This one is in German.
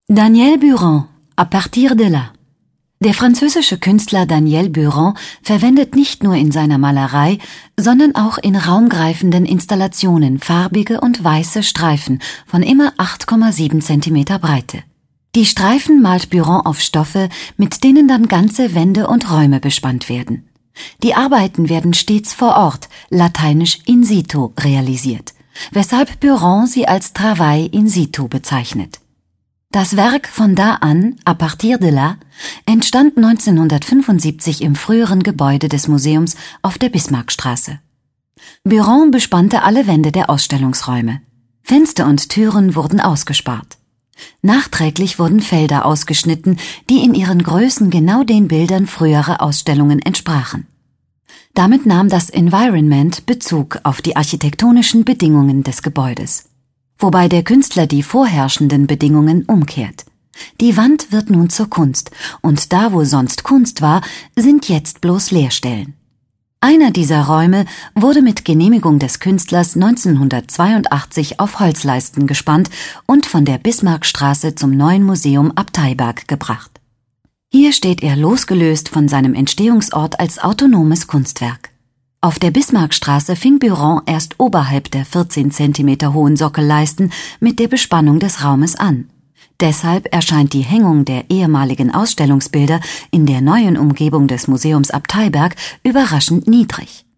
Daniel Buron, à partir de là. Der französische Künstler Daniel Buron verwendet nicht nur in seiner Malerei, sondern auch in raumgreifenden Installationen farbige und weiße Streifen von immer 8,7 cm Breite. Die Streifen malt Buron auf Stoffe, mit denen dann ganze Wände und Räume bespannt werden. Die Arbeiten werden stets vor Ort, lateinisch in situ, realisiert, weshalb Buron sie als Travail in situ bezeichnet. Das Werk Von da an, à partir de là, entstand 1975 im früheren Gebäude des Museums auf der Bismarckstraße. Buron bespannte alle Wände der Ausstellungsräume. Fenster und Türen wurden ausgespart. Nachträglich wurden Felder ausgeschnitten, die in ihren Größen genau den Bildern früherer Ausstellungen entsprachen. Damit nahm das Environment Bezug auf die architektonischen Bedingungen des Gebäudes. Wobei der Künstler die vorherrschenden Bedingungen umkehrt. Die Wand wird nun zur Kunst, und da, wo sonst Kunst war, sind jetzt bloß Leerstellen. Einer dieser Räume wurde mit Genehmigung des Künstlers 1982 auf Holzleisten gespannt und von der Bismarckstraße zum neuen Museum Abteiberg gebracht. Hier steht er losgelöst von seinem Entstehungsort als autonomes Kunstwerk. Auf der Bismarckstraße fing Buron erst oberhalb der 14 cm hohen Sockelleisten mit der Bespannung des Raumes an. Deshalb erscheint die Hängung der ehemaligen Ausstellungsbilder in der neuen Umgebung des Museums Abteiberg überraschend niedrig.